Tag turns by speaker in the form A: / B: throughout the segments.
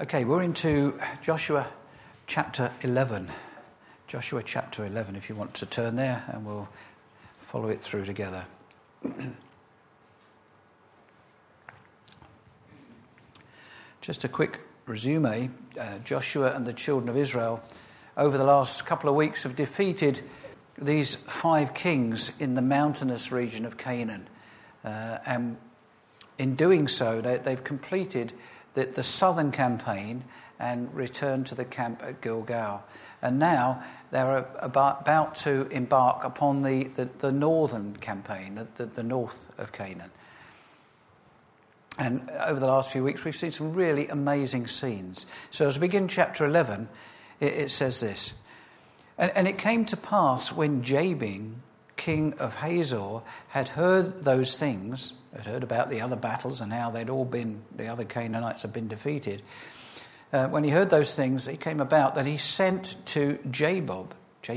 A: Okay, we're into Joshua chapter 11. Joshua chapter 11, if you want to turn there, and we'll follow it through together. Just a quick resume. Joshua and the children of Israel over the last couple of weeks have defeated these 5 kings in the mountainous region of Canaan. And in doing so, they've completed the southern campaign and returned to the camp at Gilgal. And now they're about to embark upon the northern campaign, the north of Canaan. And over the last few weeks, we've seen some really amazing scenes. So as we begin chapter 11, it says this. And it came to pass when Jabin, king of Hazor, had heard those things, had heard about the other battles and how the other Canaanites had been defeated. When he heard those things, it came about that he sent to Jobab,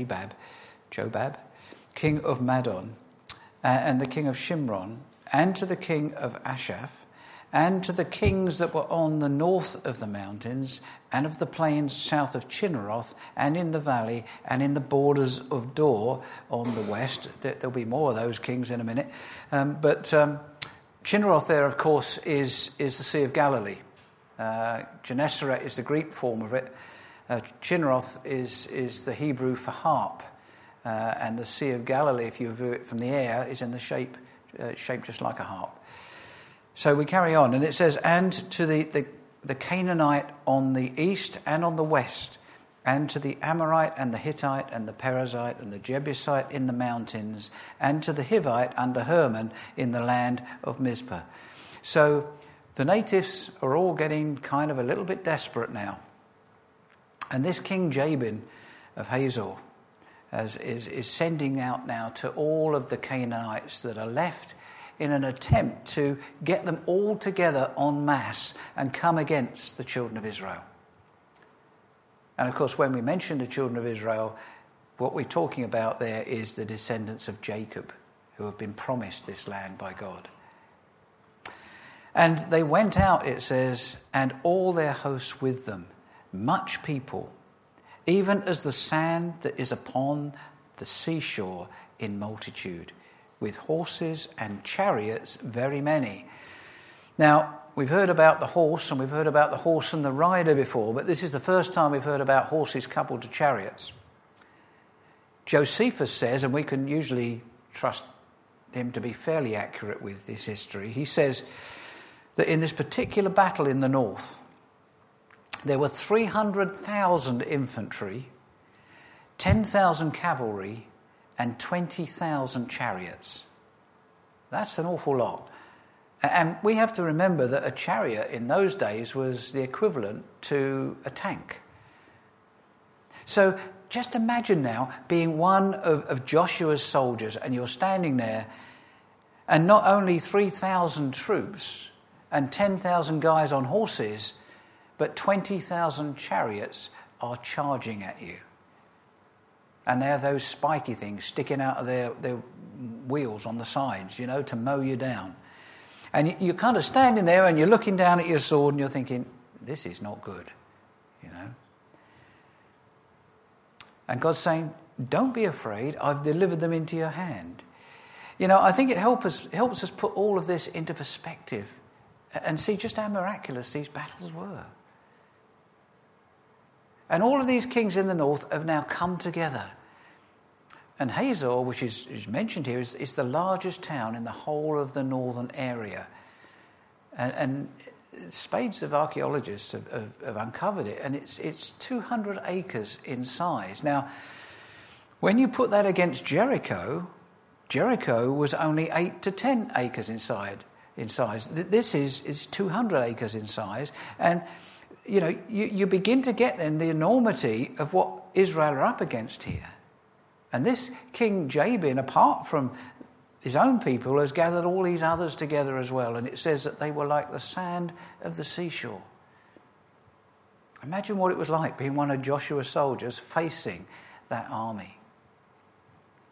A: king of Madon, and the king of Shimron, and to the king of Ashaph, and to the kings that were on the north of the mountains, and of the plains south of Chinneroth, and in the valley, and in the borders of Dor on the west. There'll be more of those kings in a minute. But Chinneroth there, of course, is the Sea of Galilee. Gennesaret is the Greek form of it. Chinneroth is the Hebrew for harp. And the Sea of Galilee, if you view it from the air, is in the shape just like a harp. So we carry on, and it says, and to the Canaanite on the east and on the west, and to the Amorite and the Hittite and the Perizzite and the Jebusite in the mountains, and to the Hivite under Hermon in the land of Mizpah. So the natives are all getting kind of a little bit desperate now. And this King Jabin of Hazor is sending out now to all of the Canaanites that are left in an attempt to get them all together en masse and come against the children of Israel. And of course, when we mention the children of Israel, what we're talking about there is the descendants of Jacob, who have been promised this land by God. And they went out, it says, and all their hosts with them, much people, even as the sand that is upon the seashore in multitude, with horses and chariots very many. Now, we've heard about the horse, and we've heard about the horse and the rider before, but this is the first time we've heard about horses coupled to chariots. Josephus says, and we can usually trust him to be fairly accurate with this history, he says that in this particular battle in the north, there were 300,000 infantry, 10,000 cavalry, and 20,000 chariots. That's an awful lot. And we have to remember that a chariot in those days was the equivalent to a tank. So just imagine now being one of Joshua's soldiers, and you're standing there, and not only 3,000 troops and 10,000 guys on horses, but 20,000 chariots are charging at you. And they have those spiky things sticking out of their wheels on the sides, to mow you down. And you're kind of standing there and you're looking down at your sword and you're thinking, this is not good, And God's saying, don't be afraid, I've delivered them into your hand. I think it helps us put all of this into perspective and see just how miraculous these battles were. And all of these kings in the north have now come together. And Hazor, which is mentioned here, is the largest town in the whole of the northern area. And spades of archaeologists have uncovered it, and it's 200 acres in size. Now, when you put that against Jericho was only 8 to 10 acres in size. This is 200 acres in size, and you begin to get then the enormity of what Israel are up against here. And this King Jabin, apart from his own people, has gathered all these others together as well. And it says that they were like the sand of the seashore. Imagine what it was like being one of Joshua's soldiers facing that army.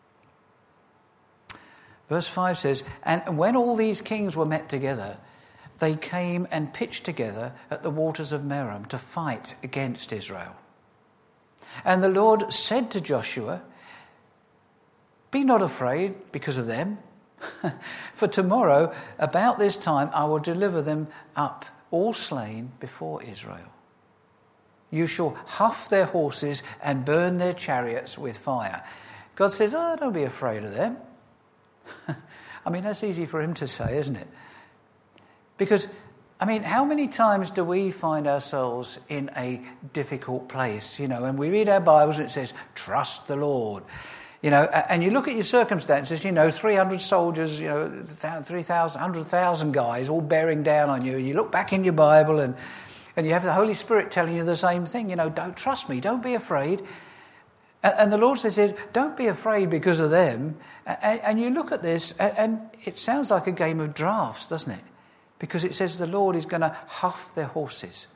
A: Verse 5 says, and when all these kings were met together, they came and pitched together at the waters of Merom to fight against Israel. And the Lord said to Joshua, "Be not afraid because of them, for tomorrow about this time I will deliver them up, all slain before Israel. You shall huff their horses and burn their chariots with fire." God says, don't be afraid of them. I mean, that's easy for him to say, isn't it? Because, I mean, how many times do we find ourselves in a difficult place? You know, and we read our Bibles and it says, trust the Lord. You know, and you look at your circumstances, 300 soldiers, 3,000, 100,000 guys all bearing down on you. And you look back in your Bible and you have the Holy Spirit telling you the same thing. Don't trust me, don't be afraid. And the Lord says, don't be afraid because of them. And you look at this and it sounds like a game of drafts, doesn't it? Because it says the Lord is going to huff their horses.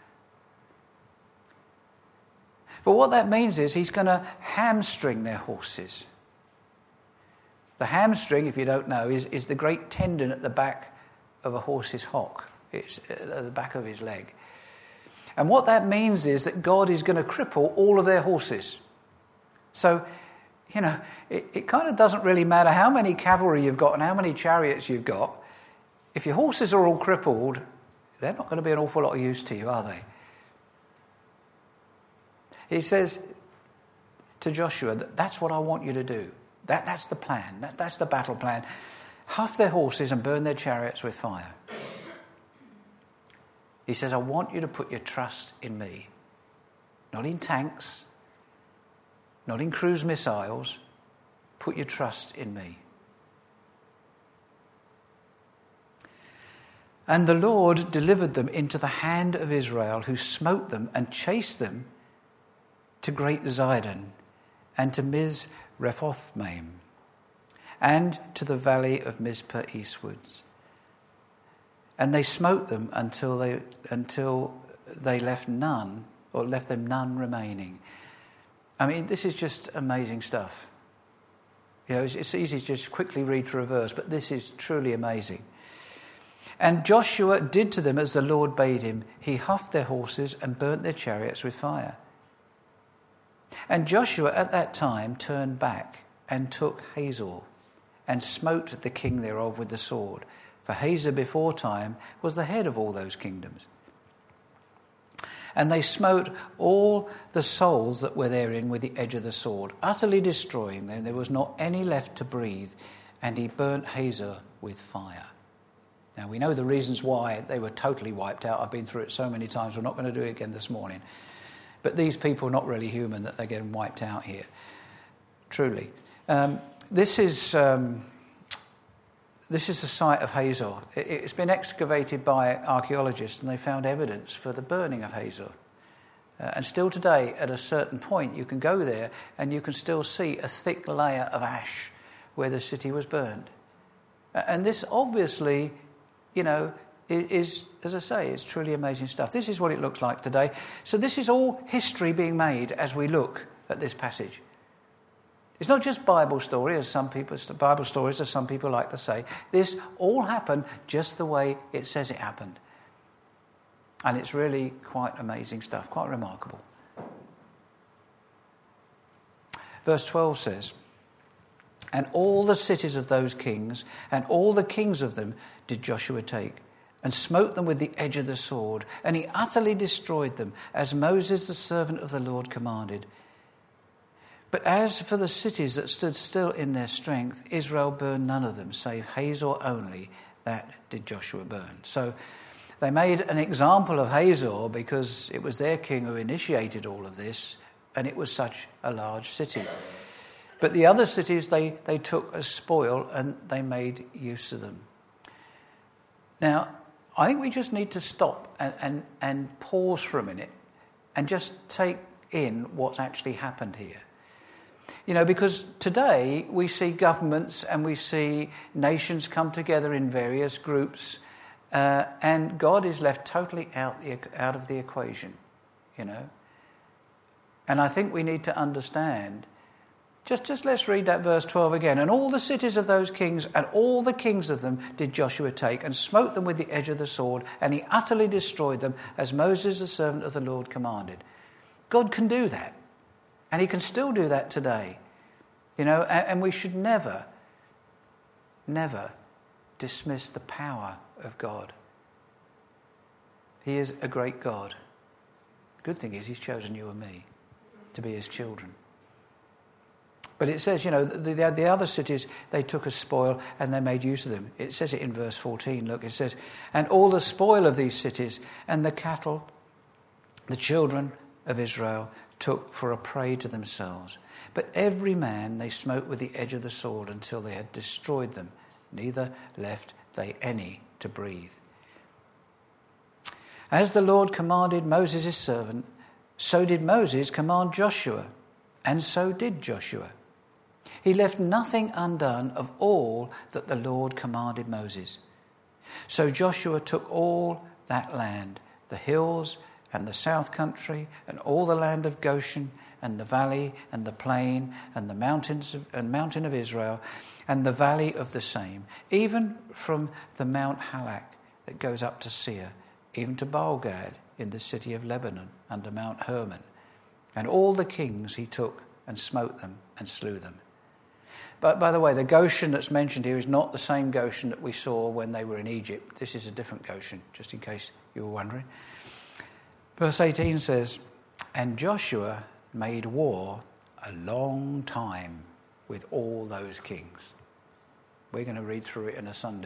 A: But what that means is he's going to hamstring their horses. The hamstring, if you don't know, is the great tendon at the back of a horse's hock. It's at the back of his leg. And what that means is that God is going to cripple all of their horses. So, it kind of doesn't really matter how many cavalry you've got and how many chariots you've got. If your horses are all crippled, they're not going to be an awful lot of use to you, are they? He says to Joshua, that's what I want you to do. That's the plan. That's the battle plan. Huff their horses and burn their chariots with fire. He says, I want you to put your trust in me. Not in tanks, not in cruise missiles. Put your trust in me. And the Lord delivered them into the hand of Israel, who smote them and chased them to Great Zidon and to Mizrephothmaim and to the valley of Mizpah eastwards. And they smote them until they left none, or left them none remaining. I mean, this is just amazing stuff. It's easy to just quickly read through a verse, but this is truly amazing. And Joshua did to them as the Lord bade him. He huffed their horses and burnt their chariots with fire. And Joshua at that time turned back and took Hazor and smote the king thereof with the sword. For Hazor before time was the head of all those kingdoms. And they smote all the souls that were therein with the edge of the sword, utterly destroying them. There was not any left to breathe. And he burnt Hazor with fire. Now, we know the reasons why they were totally wiped out. I've been through it so many times. We're not going to do it again this morning. But these people are not really human that they're getting wiped out here. Truly. This is the site of Hazor. It's been excavated by archaeologists and they found evidence for the burning of Hazor. And still today, at a certain point, you can go there and you can still see a thick layer of ash where the city was burned. And this obviously, is, as I say, it's truly amazing stuff. This is what it looks like today. So this is all history being made as we look at this passage. It's not just Bible stories, as some people like to say. This all happened just the way it says it happened. And it's really quite amazing stuff, quite remarkable. Verse 12 says, and all the cities of those kings, and all the kings of them did Joshua take, and smote them with the edge of the sword, and he utterly destroyed them, as Moses the servant of the Lord commanded. But as for the cities that stood still in their strength, Israel burned none of them, save Hazor only, that did Joshua burn. So they made an example of Hazor because it was their king who initiated all of this, and it was such a large city. But the other cities they took as spoil and they made use of them. Now, I think we just need to stop and pause for a minute and just take in what's actually happened here. Because today we see governments and we see nations come together in various groups and God is left totally out of the equation, And I think we need to understand Just let's read that verse 12 again. And all the cities of those kings and all the kings of them did Joshua take and smote them with the edge of the sword, and he utterly destroyed them as Moses, the servant of the Lord, commanded. God can do that. And he can still do that today. And we should never dismiss the power of God. He is a great God. The good thing is he's chosen you and me to be his children. But it says, the other cities, they took as spoil and they made use of them. It says it in verse 14. Look, it says, and all the spoil of these cities and the cattle, the children of Israel took for a prey to themselves. But every man they smote with the edge of the sword until they had destroyed them. Neither left they any to breathe. As the Lord commanded Moses his servant, so did Moses command Joshua, and so did Joshua. He left nothing undone of all that the Lord commanded Moses. So Joshua took all that land, the hills and the south country, and all the land of Goshen, and the valley, and the plain, and the mountain of Israel, and the valley of the same, even from the Mount Halak that goes up to Seir, even to Baal-gad in the city of Lebanon, under Mount Hermon. And all the kings he took and smote them and slew them. But by the way, the Goshen that's mentioned here is not the same Goshen that we saw when they were in Egypt. This is a different Goshen, just in case you were wondering. Verse 18 says, and Joshua made war a long time with all those kings. We're going to read through it in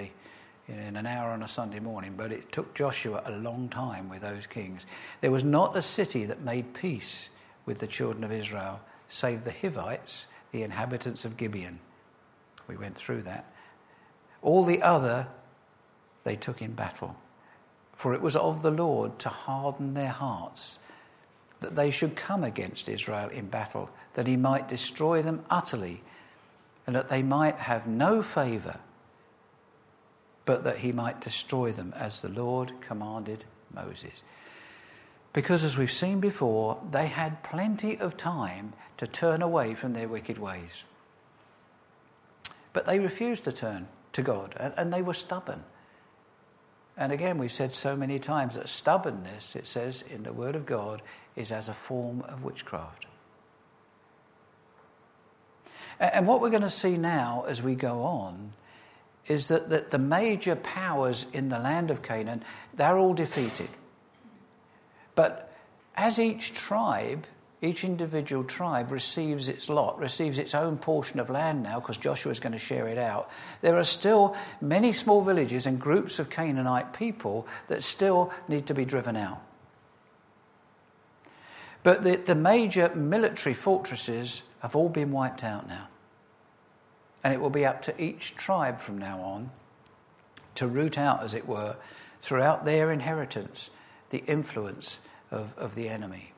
A: an hour on a Sunday morning, but it took Joshua a long time with those kings. There was not a city that made peace with the children of Israel, save the Hivites, the inhabitants of Gibeon. We went through that. All the other they took in battle. For it was of the Lord to harden their hearts, that they should come against Israel in battle, that he might destroy them utterly, and that they might have no favour, but that he might destroy them as the Lord commanded Moses. Because as we've seen before, they had plenty of time to turn away from their wicked ways. But they refused to turn to God, and they were stubborn. And again, we've said so many times that stubbornness, it says in the Word of God, is as a form of witchcraft. And what we're going to see now as we go on is that the major powers in the land of Canaan, they're all defeated. But as each individual tribe receives its lot, receives its own portion of land now, because Joshua's going to share it out, there are still many small villages and groups of Canaanite people that still need to be driven out. But the major military fortresses have all been wiped out now. And it will be up to each tribe from now on to root out, as it were, throughout their inheritance, the influence of the enemy.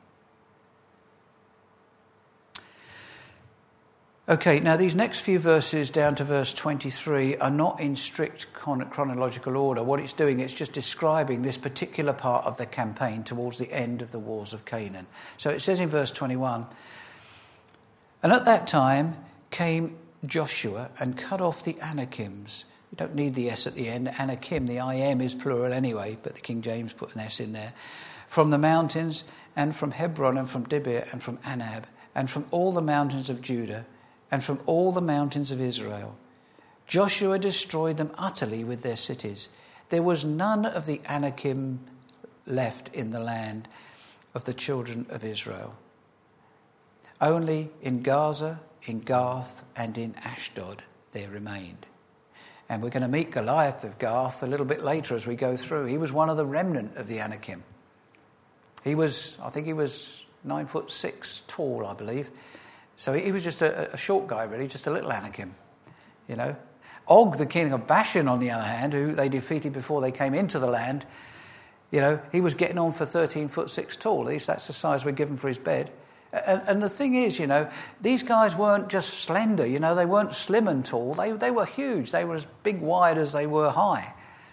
A: Okay, now these next few verses down to verse 23 are not in strict chronological order. What it's doing, it's just describing this particular part of the campaign towards the end of the wars of Canaan. So it says in verse 21, and at that time came Joshua and cut off the Anakims. You don't need the S at the end. Anakim, the I-M is plural anyway, but the King James put an S in there. From the mountains, and from Hebron, and from Dibir, and from Anab, and from all the mountains of Judah, and from all the mountains of Israel. Joshua destroyed them utterly with their cities. There was none of the Anakim left in the land of the children of Israel. Only in Gaza, in Gath, and in Ashdod there remained. And we're going to meet Goliath of Gath a little bit later as we go through. He was one of the remnant of the Anakim. I think he was 9'6" tall, I believe. So he was just a short guy, really, just a little Anakim, Og, the king of Bashan, on the other hand, who they defeated before they came into the land, he was getting on for 13'6" tall. At least that's the size we're given for his bed. And the thing is, these guys weren't just slender, they weren't slim and tall. They were huge. They were as big wide as they were high.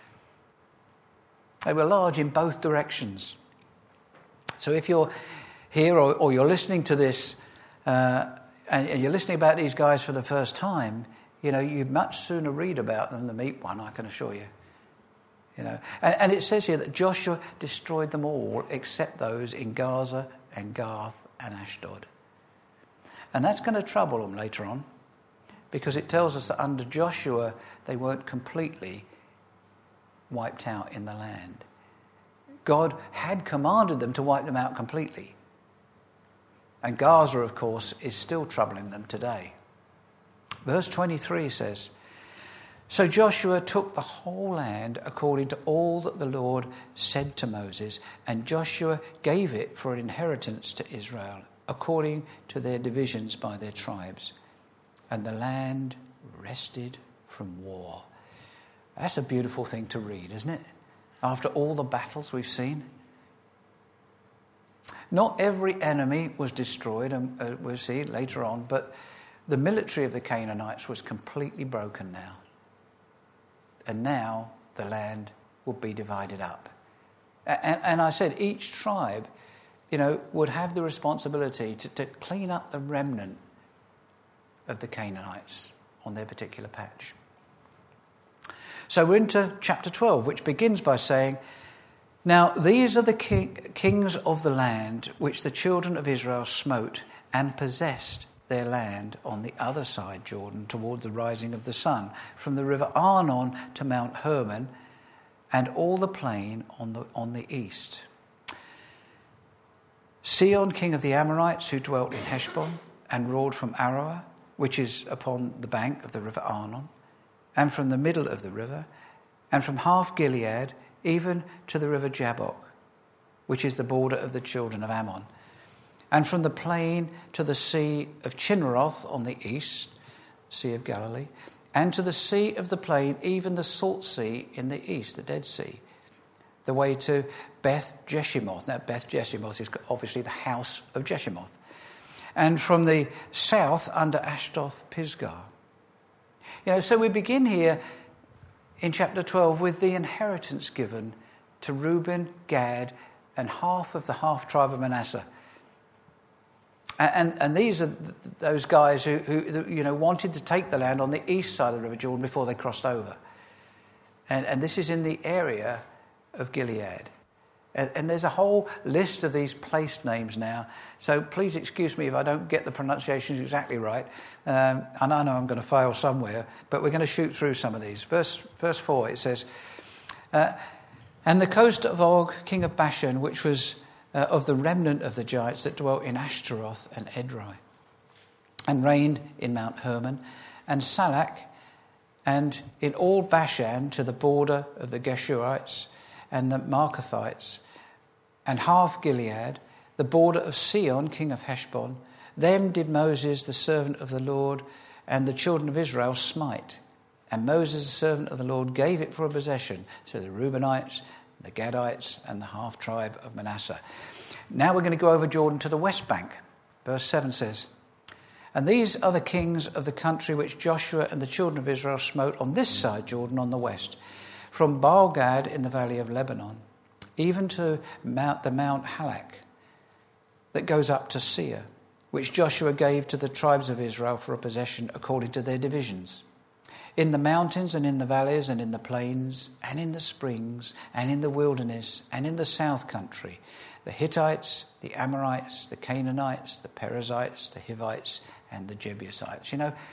A: They were large in both directions. So if you're here or you're listening to this and you're listening about these guys for the first time, you'd much sooner read about them than meet one, I can assure you. And it says here that Joshua destroyed them all except those in Gaza and Gath and Ashdod. And that's going to trouble them later on, because it tells us that under Joshua they weren't completely wiped out in the land. God had commanded them to wipe them out completely. And Gaza, of course, is still troubling them today. Verse 23 says, "So Joshua took the whole land according to all that the Lord said to Moses, and Joshua gave it for an inheritance to Israel, according to their divisions by their tribes. And the land rested from war." That's a beautiful thing to read, isn't it? After all the battles we've seen. Not every enemy was destroyed, and we'll see later on, but the military of the Canaanites was completely broken now. And now the land would be divided up. And I said each tribe, would have the responsibility to clean up the remnant of the Canaanites on their particular patch. So we're into chapter 12, which begins by saying, "Now these are the kings of the land which the children of Israel smote and possessed their land on the other side Jordan toward the rising of the sun, from the river Arnon to Mount Hermon and all the plain on the east. Sihon, king of the Amorites, who dwelt in Heshbon and ruled from Aroer, which is upon the bank of the river Arnon, and from the middle of the river, and from half Gilead, even to the river Jabbok, which is the border of the children of Ammon, and from the plain to the sea of Chinneroth on the east, Sea of Galilee, and to the sea of the plain, even the Salt Sea in the east, the Dead Sea, the way to Beth Jeshimoth." Now, Beth Jeshimoth is obviously the house of Jeshimoth. "And from the south under Ashdoth Pisgah." So we begin here in chapter 12 with the inheritance given to Reuben, Gad, and half of the half-tribe of Manasseh. And these are those guys who wanted to take the land on the east side of the River Jordan before they crossed over. And this is in the area of Gilead. And there's a whole list of these place names now. So please excuse me if I don't get the pronunciations exactly right. And I know I'm going to fail somewhere, but we're going to shoot through some of these. Verse 4, it says, "And the coast of Og, king of Bashan, which was of the remnant of the giants that dwelt in Ashtaroth and Edrei, and reigned in Mount Hermon, and Salak, and in all Bashan to the border of the Geshurites and the Marcathites, and half Gilead, the border of Sihon, king of Heshbon. Them did Moses, the servant of the Lord, and the children of Israel smite. And Moses, the servant of the Lord, gave it for a possession to the Reubenites, the Gadites, and the half-tribe of Manasseh." Now we're going to go over Jordan to the west bank. Verse 7 says, "And these are the kings of the country which Joshua and the children of Israel smote on this side Jordan on the west, from Baal-Gad in the valley of Lebanon, even to the Mount Halak that goes up to Seir, which Joshua gave to the tribes of Israel for a possession according to their divisions. In the mountains and in the valleys and in the plains and in the springs and in the wilderness and in the south country, the Hittites, the Amorites, the Canaanites, the Perizzites, the Hivites, and the Jebusites."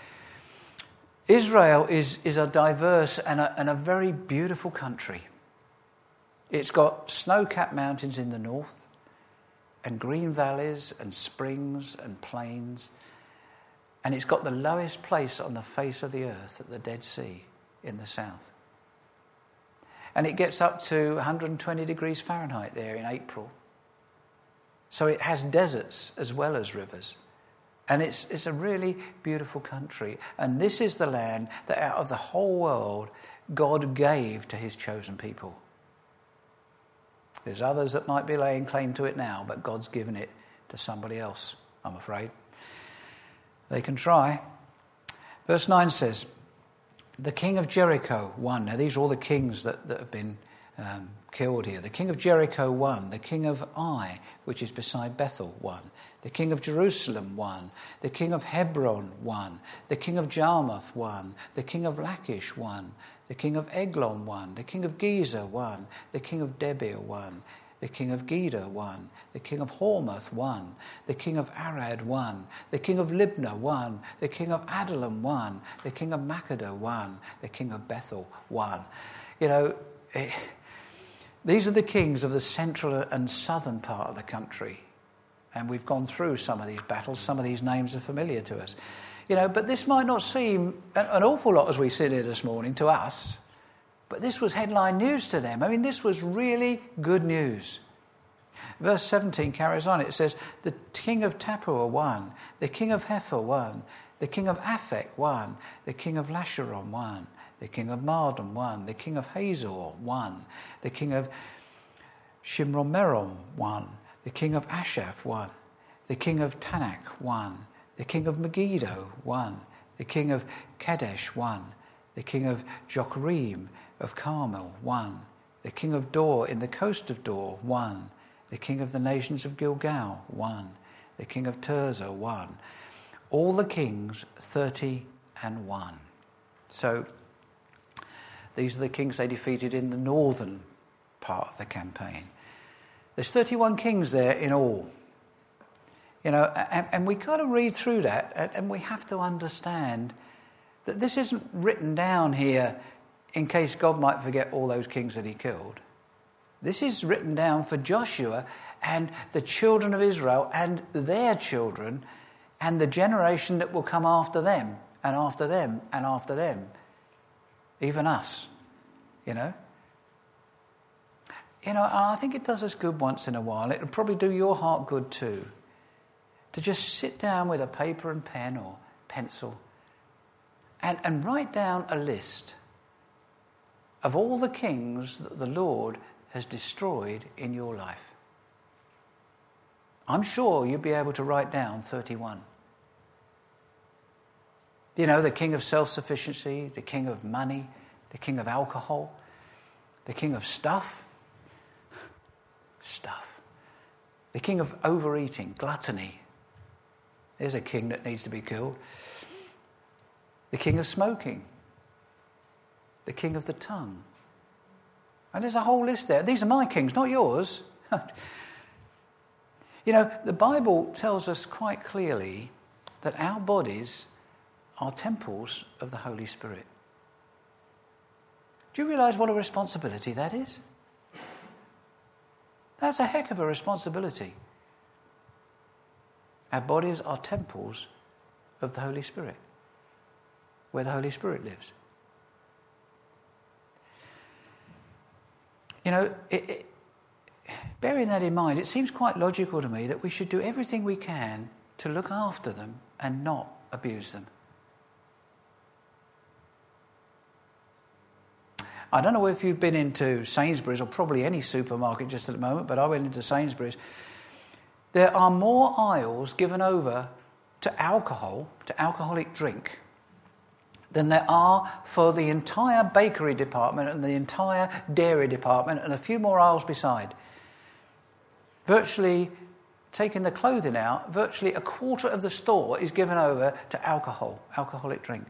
A: Israel is a diverse and a very beautiful country. It's got snow-capped mountains in the north and green valleys and springs and plains. And it's got the lowest place on the face of the earth at the Dead Sea in the south. And it gets up to 120 degrees Fahrenheit there in April. So it has deserts as well as rivers. And it's a really beautiful country. And this is the land that out of the whole world, God gave to his chosen people. There's others that might be laying claim to it now, but God's given it to somebody else, I'm afraid. They can try. Verse 9 says, "The king of Jericho won." Now these are all the kings that have been killed here. The king of Jericho won. The king of Ai, which is beside Bethel, won. The king of Jerusalem won. The king of Hebron won. The king of Jarmuth won. The king of Lachish won. The king of Eglon won. The king of Gezer won. The king of Debir won. The king of Geder won. The king of Hormah won. The king of Arad won. The king of Libnah won. The king of Adullam won. The king of Makkedah won. The king of Bethel won. You know, these are the kings of the central and southern part of the country. And we've gone through some of these battles. Some of these names are familiar to us. You know, but this might not seem an awful lot as we sit here this morning to us. But this was headline news to them. I mean, this was really good news. Verse 17 carries on. It says, the king of Tappuah won. The king of Hepher won. The king of Aphek won. The king of Lasharon won. The king of Mardan won. The king of Hazor won. The king of Shimron-Meron won. The king of Ashaph won. The king of Tanakh won. The king of Megiddo won. The king of Kadesh won. The king of Jochrim of Carmel won. The king of Dor in the coast of Dor won. The king of the nations of Gilgal won. The king of Tirzah won. All the kings 30 and 1. So these are the kings they defeated in the northern part of the campaign. There's 31 kings there in all. You know, and we got to read through that, and we have to understand that this isn't written down here in case God might forget all those kings that he killed. This is written down for Joshua and the children of Israel and their children and the generation that will come after them and after them and after them. Even us, you know. You know, I think it does us good once in a while. It'll probably do your heart good too. To just sit down with a paper and pen or pencil and write down a list of all the kings that the Lord has destroyed in your life. I'm sure you'll be able to write down 31. You know, the king of self-sufficiency, the king of money, the king of alcohol, the king of stuff, the king of overeating, gluttony. There's a king that needs to be killed. The king of smoking, the king of the tongue. And there's a whole list there. These are my kings, not yours. You know, the Bible tells us quite clearly that our bodies are temples of the Holy Spirit. Do you realise what a responsibility that is? That's a heck of a responsibility. Our bodies are temples of the Holy Spirit, where the Holy Spirit lives. You know, bearing that in mind, it seems quite logical to me that we should do everything we can to look after them and not abuse them. I don't know if you've been into Sainsbury's or probably any supermarket just at the moment, but I went into Sainsbury's. There are more aisles given over to alcohol, to alcoholic drink, than there are for the entire bakery department and the entire dairy department and a few more aisles beside. Virtually, taking the clothing out, virtually a quarter of the store is given over to alcohol, alcoholic drink.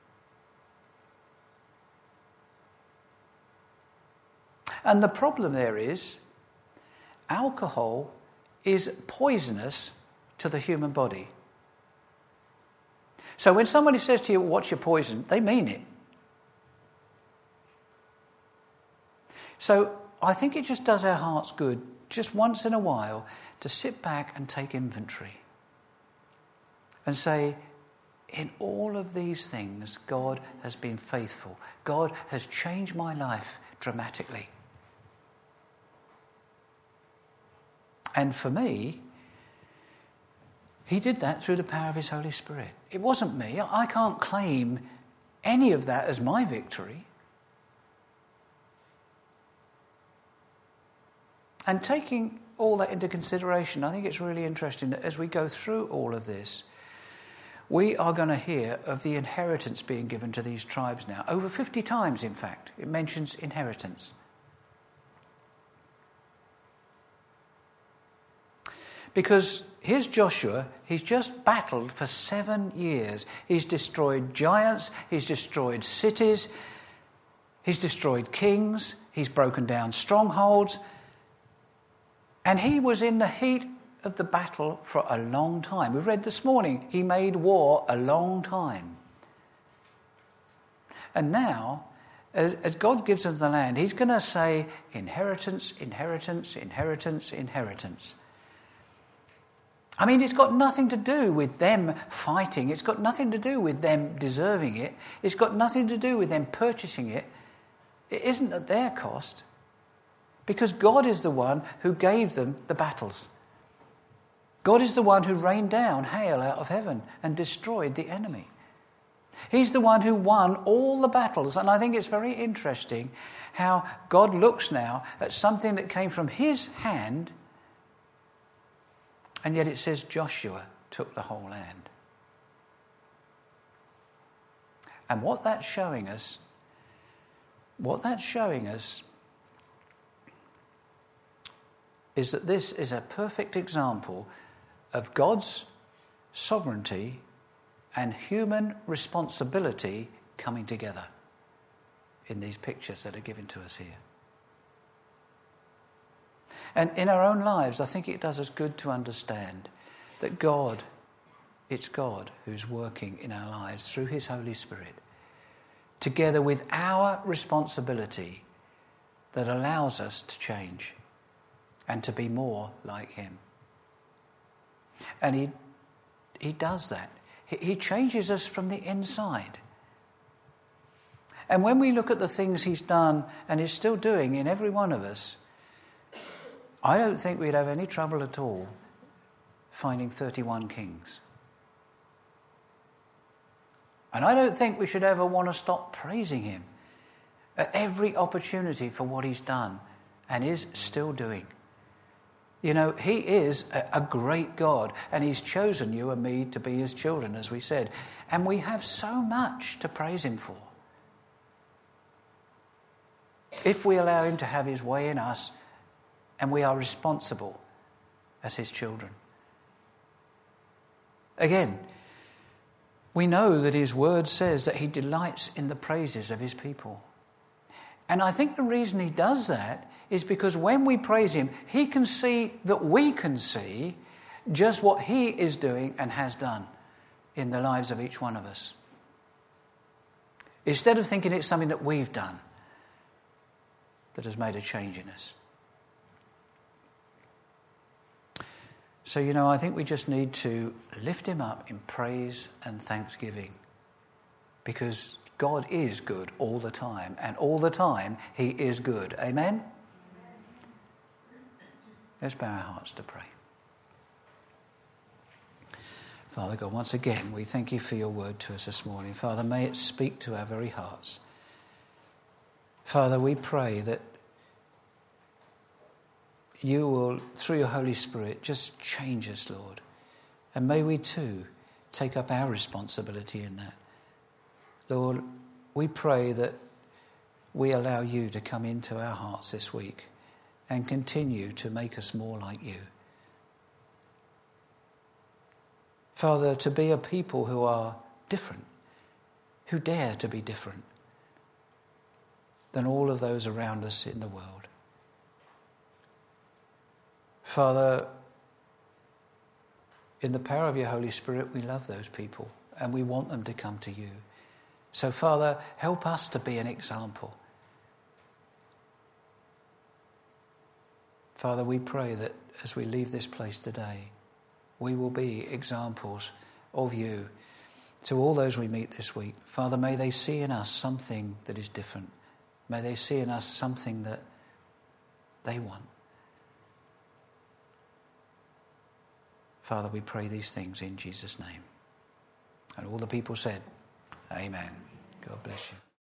A: And the problem there is, alcohol is poisonous to the human body. So when somebody says to you, what's your poison? They mean it. So I think it just does our hearts good, just once in a while, to sit back and take inventory. And say, in all of these things, God has been faithful. God has changed my life dramatically. And for me, he did that through the power of his Holy Spirit. It wasn't me. I can't claim any of that as my victory. And taking all that into consideration, I think it's really interesting that as we go through all of this, we are going to hear of the inheritance being given to these tribes now. Over 50 times, in fact, it mentions inheritance. Because here's Joshua, he's just battled for 7 years. He's destroyed giants, he's destroyed cities, he's destroyed kings, he's broken down strongholds. And he was in the heat of the battle for a long time. We read this morning, he made war a long time. And now, as God gives them the land, he's going to say, inheritance, inheritance, inheritance, inheritance. I mean, it's got nothing to do with them fighting. It's got nothing to do with them deserving it. It's got nothing to do with them purchasing it. It isn't at their cost. Because God is the one who gave them the battles. God is the one who rained down hail out of heaven and destroyed the enemy. He's the one who won all the battles. And I think it's very interesting how God looks now at something that came from his hand, and yet it says Joshua took the whole land. And what that's showing us is that this is a perfect example of God's sovereignty and human responsibility coming together in these pictures that are given to us here. And in our own lives, I think it does us good to understand that it's God who's working in our lives through his Holy Spirit, together with our responsibility that allows us to change and to be more like him. And he does that. He changes us from the inside. And when we look at the things he's done and is still doing in every one of us, I don't think we'd have any trouble at all finding 31 kings. And I don't think we should ever want to stop praising him at every opportunity for what he's done and is still doing. You know, he is a great God, and he's chosen you and me to be his children, as we said. And we have so much to praise him for. If we allow him to have his way in us, and we are responsible as his children. Again, we know that his word says that he delights in the praises of his people. And I think the reason he does that is because when we praise him, he can see that we can see just what he is doing and has done in the lives of each one of us. Instead of thinking it's something that we've done that has made a change in us. So, you know, I think we just need to lift him up in praise and thanksgiving, because God is good all the time, and all the time he is good. Amen? Let's bow our hearts to pray. Father God, once again, we thank you for your word to us this morning. Father, may it speak to our very hearts. Father, we pray that you will, through your Holy Spirit, just change us, Lord. And may we too take up our responsibility in that. Lord, we pray that we allow you to come into our hearts this week and continue to make us more like you. Father, to be a people who are different, who dare to be different than all of those around us in the world. Father, in the power of your Holy Spirit, we love those people and we want them to come to you. So, Father, help us to be an example. Father, we pray that as we leave this place today, we will be examples of you to all those we meet this week. Father, may they see in us something that is different. May they see in us something that they want. Father, we pray these things in Jesus' name. And all the people said, Amen. God bless you.